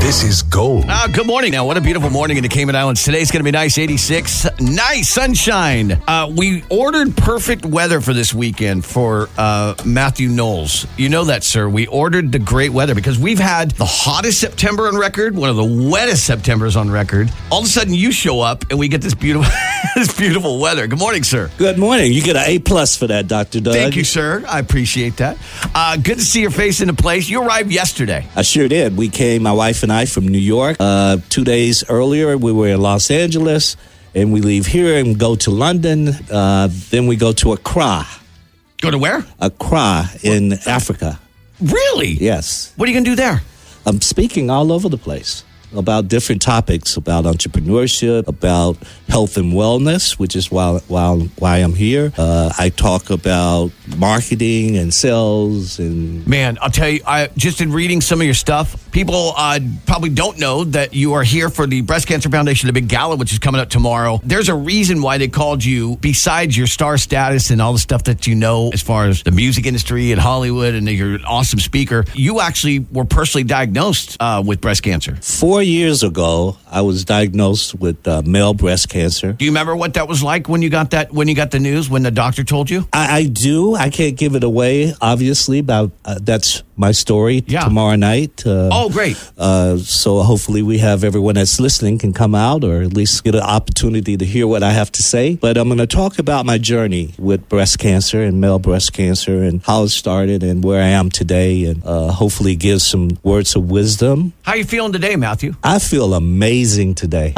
This is gold. Good morning. Now, what a beautiful morning in the Cayman Islands. Today's going to be nice, 86. Nice sunshine. We ordered perfect weather for this weekend for Matthew Knowles. You know that, sir. We ordered the great weather because we've had the hottest September on record, one of the wettest Septembers on record. All of a sudden, you show up and we get this beautiful this beautiful weather. Good morning, sir. Good morning. You get an A+ for that, Dr. Doug. Thank you, sir. I appreciate that. Good to see your face in the place. You arrived yesterday. I sure did. We came, my wife and I, from New York. 2 days earlier, we were in Los Angeles, and we leave here and go to London. Then we go to Accra. Go to where? Accra in Africa. Really? Yes. What are you going to do there? I'm speaking all over the place about different topics, about entrepreneurship, about health and wellness, which is why I'm here. I talk about marketing and sales. And man, I'll tell you, I just in reading some of your stuff, people probably don't know that you are here for the Breast Cancer Foundation, the big gala, which is coming up tomorrow. There's a reason why they called you, besides your star status and all the stuff that you know as far as the music industry and Hollywood, and you're an awesome speaker. You actually were personally diagnosed with breast cancer. 4 years ago, I was diagnosed with male breast cancer. Do you remember what that was like when you got that? When you got the news? When the doctor told you? I do. I can't give it away, obviously, but that's my story tomorrow night. Great. So hopefully we have everyone that's listening can come out or at least get an opportunity to hear what I have to say. But I'm going to talk about my journey with breast cancer and male breast cancer and how it started and where I am today, and hopefully give some words of wisdom. How are you feeling today, Matthew? I feel amazing today.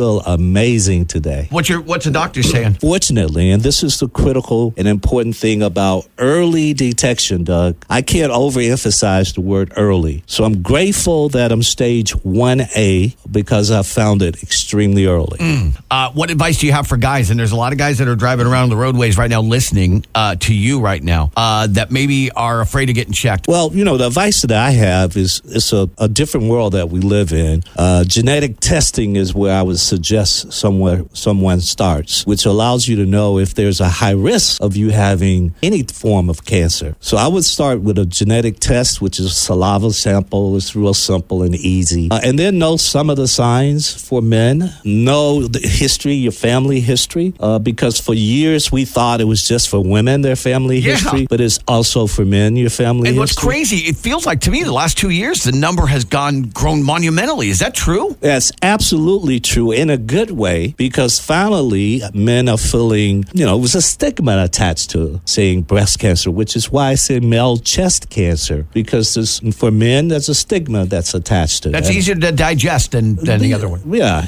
What's the doctor saying? Fortunately, and this is the critical and important thing about early detection, Doug, I can't overemphasize the word early. So I'm grateful that I'm stage 1A because I found it extremely early. What advice do you have for guys? And there's a lot of guys that are driving around the roadways right now listening to you right now that maybe are afraid of getting checked. Well, the advice that I have is it's a different world that we live in. Genetic testing is where I would suggest someone starts, which allows you to know if there's a high risk of you having any form of cancer. So I would start with a genetic test, which is a saliva sample. It's real simple and easy. And then know some of the signs for men. Know the history, your family history, because for years we thought it was just for women, their family history, but it's also for men, your family history. And what's crazy, it feels like to me the last 2 years, the number has grown monumentally. Is that true? That's absolutely true in a good way, because finally men are feeling, it was a stigma attached to saying breast cancer, which is why I say male chest cancer, because for men, there's a stigma that's attached to it. That's easier to digest than the other one. Yeah.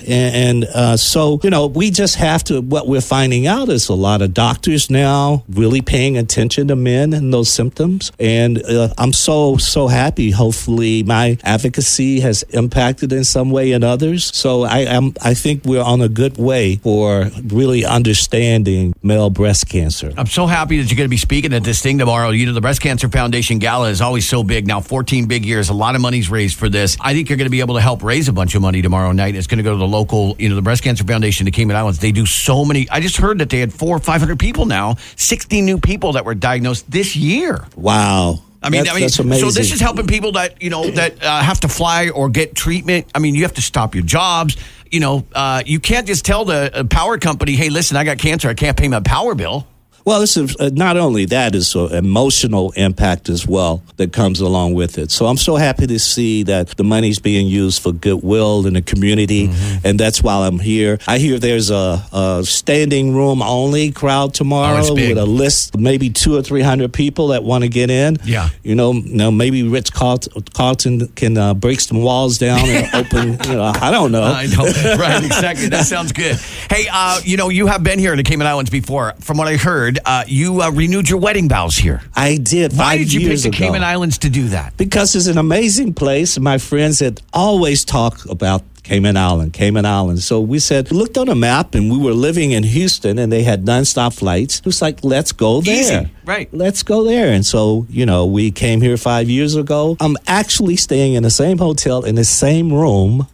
So, we just have to, what we're finding out is a lot of doctors now really paying attention to men and those symptoms. And I'm so happy. Hopefully my advocacy has impacted in some way in others. So I think we're on a good way for really understanding male breast cancer. I'm so happy that you're going to be speaking at this thing tomorrow. The Breast Cancer Foundation Gala is always so big. Now, 14 big years, a lot of money's raised for this. I think you're going to be able to help raise a bunch of money tomorrow night. It's going to go to the local, the Breast Cancer Foundation, the Cayman Islands. They do so many. I just heard that they had 400 or 500 people now, 60 new people that were diagnosed this year. Wow. That's amazing. So this is helping people that, that have to fly or get treatment. You have to stop your jobs. You can't just tell the power company, hey, listen, I got cancer. I can't pay my power bill. Well, this is not only that, it's an emotional impact as well that comes along with it. So I'm so happy to see that the money's being used for goodwill in the community, and that's why I'm here. I hear there's a standing room only crowd tomorrow with a list, maybe 200 or 300 people that want to get in. Yeah, maybe Ritz Carlton can break some walls down and open. I don't know. I know, right? Exactly. That sounds good. Hey, you have been here in the Cayman Islands before. From what I heard, you renewed your wedding vows here. I did. Why did you pick the ago. Cayman Islands to do that? Because it's an amazing place. My friends had always talked about Cayman Island. So we looked on a map, and we were living in Houston, and they had nonstop flights. It was like, let's go there. Easy. Right. Let's go there. And so, we came here 5 years ago. I'm actually staying in the same hotel, in the same room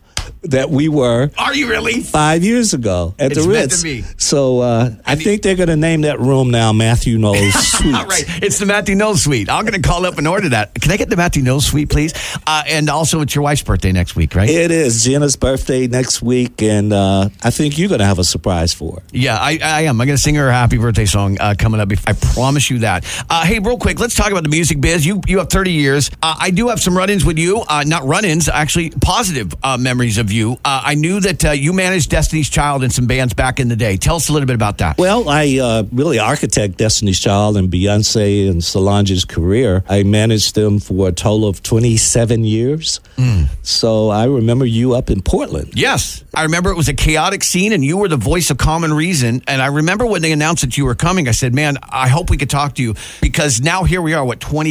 that we were. Are you really? 5 years ago at It's the meant Ritz. to be. So I think they're going to name that room now Matthew Knowles Suite. All right, it's the Matthew Knowles Suite. I'm going to call up and order that. Can I get the Matthew Knowles Suite, please? And also, it's your wife's birthday next week, right? It is Jenna's birthday next week, and I think you're going to have a surprise for her. Yeah, I am. I'm going to sing her a happy birthday song coming up. I promise you that. Hey, real quick, let's talk about the music biz. You have 30 years. I do have some run-ins with you. Not run-ins, actually positive memories of you. I knew that you managed Destiny's Child and some bands back in the day. Tell us a little bit about that. Well, I really architect Destiny's Child and Beyonce and Solange's career. I managed them for a total of 27 years. So I remember you up in Portland. Yes. I remember it was a chaotic scene and you were the voice of common reason. And I remember when they announced that you were coming, I said, man, I hope we could talk to you because now here we are,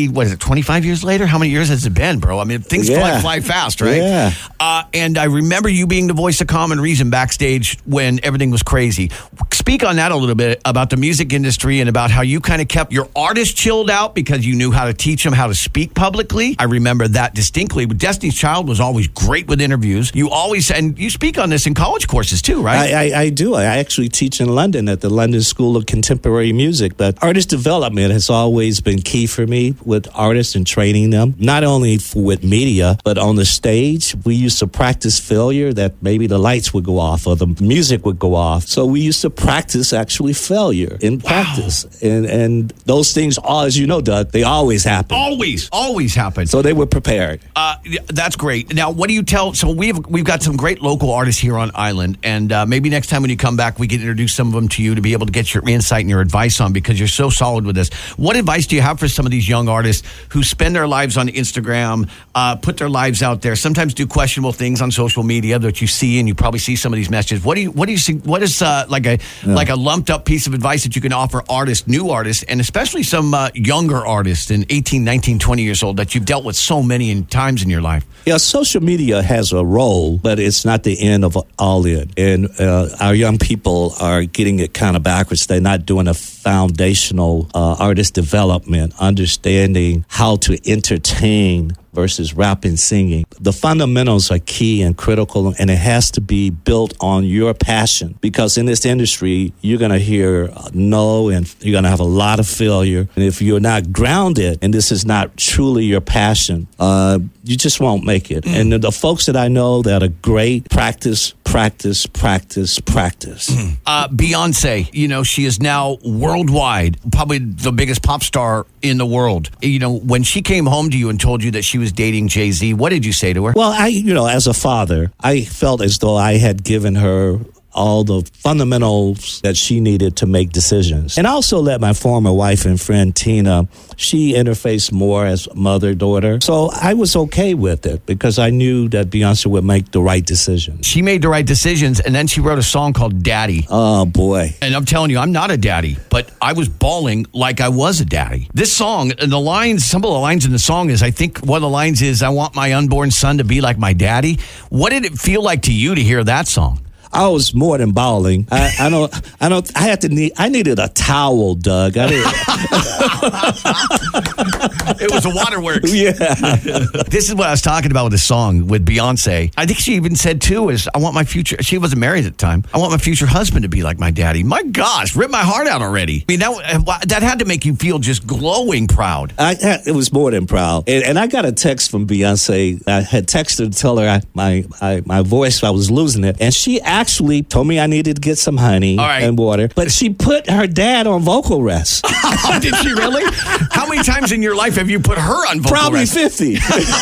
25 years later? How many years has it been, bro? I mean, things fly fast, right? Yeah. And I remember you being the voice of common reason backstage when everything was crazy. Speak on that a little bit about the music industry and about how you kind of kept your artists chilled out because you knew how to teach them how to speak publicly. I remember that distinctly. But Destiny's Child was always great with interviews. And you speak on this in college courses too, right? I do. I actually teach in London at the London School of Contemporary Music. But artist development has always been key for me with artists and training them, not only with media, but on the stage. We used to practice failure, that maybe the lights would go off or the music would go off. So we used to practice actually failure in practice. And those things, as you know, Doug, they always happen. Always happen. So they were prepared. That's great. Now, what do you tell? So we've got some great local artists here on island, and maybe next time when you come back, we can introduce some of them to you to be able to get your insight and your advice on because you're so solid with this. What advice do you have for some of these young artists who spend their lives on Instagram, put their lives out there, sometimes do questionable things on social media that you see, and you probably see some of these messages. What do you see? What is like a lumped up piece of advice that you can offer artists, new artists, and especially some younger artists in 18, 19, 20 years old that you've dealt with so many times in your life? Yeah, social media has a role, but it's not the end of all it. And our young people are getting it kind of backwards. They're not doing a foundational artist development, understanding how to entertain versus rap and singing. The fundamentals are key and critical, and it has to be built on your passion because in this industry, you're going to hear no and you're going to have a lot of failure. And if you're not grounded and this is not truly your passion, you just won't make it. And the folks that I know that are great, practice. Beyonce, she is now worldwide, probably the biggest pop star in the world. When she came home to you and told you that she was dating Jay-Z, what did you say to her? Well, as a father, I felt as though I had given her all the fundamentals that she needed to make decisions. And I also let my former wife and friend Tina, she interfaced more as mother-daughter. So I was okay with it because I knew that Beyonce would make the right decisions. She made the right decisions, and then she wrote a song called Daddy. Oh, boy. And I'm telling you, I'm not a daddy, but I was bawling like I was a daddy. This song, and some of the lines in the song is, I think one of the lines is, I want my unborn son to be like my daddy. What did it feel like to you to hear that song? I was more than bawling. I needed a towel, Doug. It was a waterworks. Yeah. This is what I was talking about with the song with Beyonce. I think she even said too I want my future, she wasn't married at the time, I want my future husband to be like my daddy. My gosh, ripped my heart out already. I mean, that had to make you feel just glowing proud. It was more than proud. And I got a text from Beyonce. I had texted her to tell her my voice, I was losing it. And she actually told me I needed to get some honey and water, but she put her dad on vocal rest. Did she really? How many times in your life have you put her on vocal rest? Probably 50.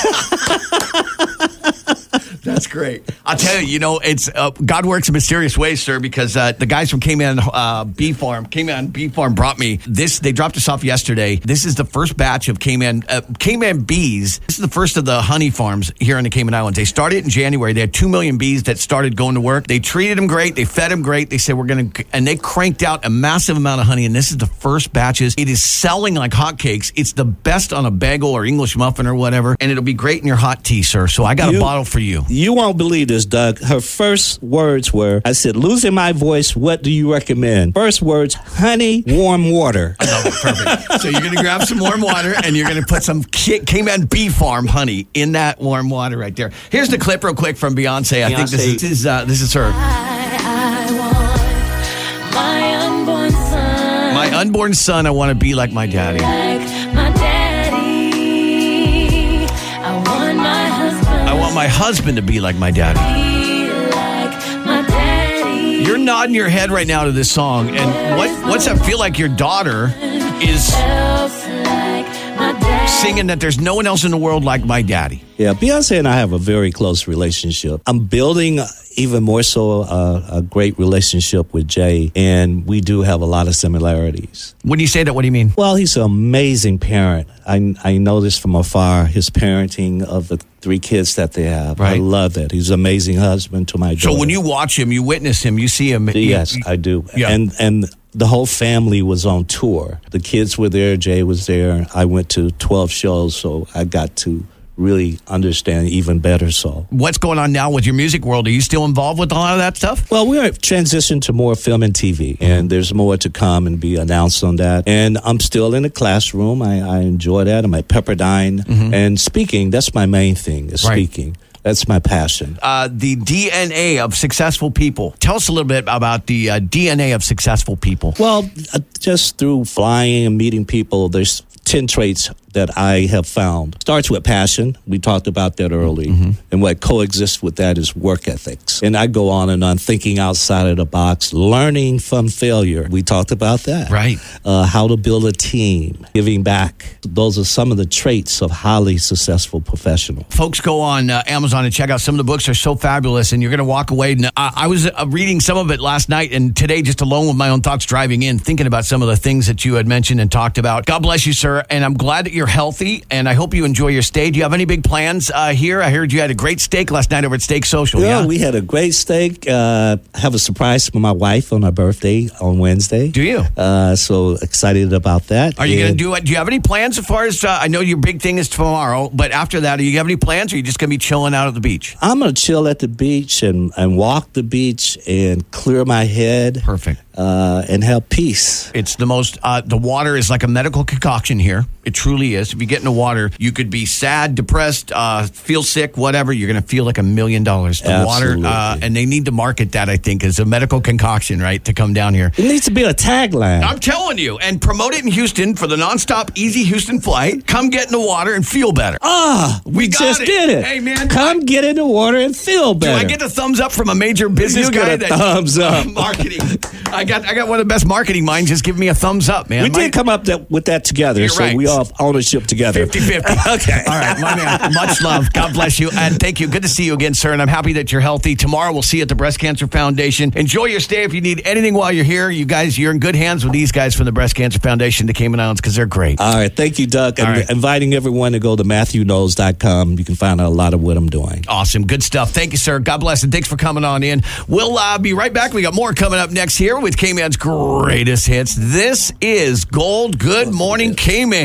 That's great. I'll tell you, it's God works in mysterious ways, sir, because the guys from K-Man Bee Farm brought me this. They dropped us off yesterday. This is the first batch of K-Man bees. This is the first of the honey farms here in the Cayman Islands. They started in January. They had 2 million bees that started going to work. They treated them great. They fed them great. They said, and they cranked out a massive amount of honey, and this is the first batches. It is selling like hotcakes. It's the best on a bagel or English muffin or whatever, and it'll be great in your hot tea, sir. So I got a bottle for you. You You won't believe this, Doug. Her first words were, I said, losing my voice, what do you recommend? First words, honey, warm water. I love it. Perfect. So you're going to grab some warm water and you're going to put some Cayman Bee Farm honey in that warm water right there. Here's the clip real quick from Beyonce. I think this is her. I want my unborn son. My unborn son, I want to be like my daddy. Like my daddy. I want my husband. I want my husband to be like my daddy. Be like my daddy. You're nodding your head right now to this song. And what's that feel like your daughter is Else like my daddy. singing that there's no one else in the world like my daddy? Yeah, Beyonce and I have a very close relationship. I'm building even more so a great relationship with Jay, and we do have a lot of similarities. When you say that, what do you mean? Well, he's an amazing parent. I know this from afar, his parenting of the 3 kids that they have. Right. I love it. He's an amazing husband to my daughter. So when you watch him, you witness him, you see him. Yes, I do. Yeah. And the whole family was on tour. The kids were there. Jay was there. I went to 12 shows, so I got to really understand even better so. What's going on now with your music world? Are you still involved with a lot of that stuff? Well, we're transitioned to more film and TV, and there's more to come and be announced on that. And I'm still in the classroom. I enjoy that. I'm at Pepperdine. And speaking, that's my main thing, is Right. speaking. That's my passion. The DNA of successful people. Tell us a little bit about the DNA of successful people. Well, just through flying and meeting people, there's 10 traits that I have found. Starts with passion. We talked about that early. And what coexists with that is work ethics. And I go on and on, thinking outside of the box, learning from failure. We talked about that. Right. How to build a team, giving back. Those are some of the traits of highly successful professionals. Folks, go on Amazon and check out some of the books. Are so fabulous, and you're going to walk away. And I was reading some of it last night and today, just alone with my own thoughts driving in, thinking about some of the things that you had mentioned and talked about. God bless you, sir, and I'm glad that you're healthy, and I hope you enjoy your stay. Do you have any big plans here? I heard you had a great steak last night over at Steak Social. Yeah, we had a great steak. Have a surprise for my wife on her birthday on Wednesday. Do you? So excited about that. Are you going to do it? Do you have any plans as far as, I know your big thing is tomorrow, but after that, do you have any plans, or are you just going to be chilling out at the beach? I'm going to chill at the beach and walk the beach and clear my head. Perfect. And have peace. It's the most, the water is like a medical concoction here. It truly is. If you get in the water, you could be sad, depressed, feel sick, whatever. You're going to feel like $1 million. The Absolutely. water, and they need to market that, I think, as a medical concoction, right, to come down here. It needs to be a tagline. I'm telling you, and promote it in Houston for the nonstop easy Houston flight. Come get in the water and feel better. We got just it. did it. Hey, man. Come get in the water and feel Do better. I get a thumbs up from a major business You guy? get a thumbs up. Marketing. I got one of the best marketing minds. Just give me a thumbs up, man. We did come up with that together, You're so right. we all have ownership together. 50-50. Okay. All right, my man. Much love. God bless you. And thank you. Good to see you again, sir. And I'm happy that you're healthy. Tomorrow we'll see you at the Breast Cancer Foundation. Enjoy your stay. If you need anything while you're here, you guys, you're in good hands with these guys from the Breast Cancer Foundation, the Cayman Islands, because they're great. All right. Thank you, Doug. I'm inviting everyone to go to MatthewKnowles.com. You can find out a lot of what I'm doing. Awesome. Good stuff. Thank you, sir. God bless, and thanks for coming on in. We'll be right back. We got more coming up next here with Cayman's greatest hits. This is Gold. Good morning, Cayman.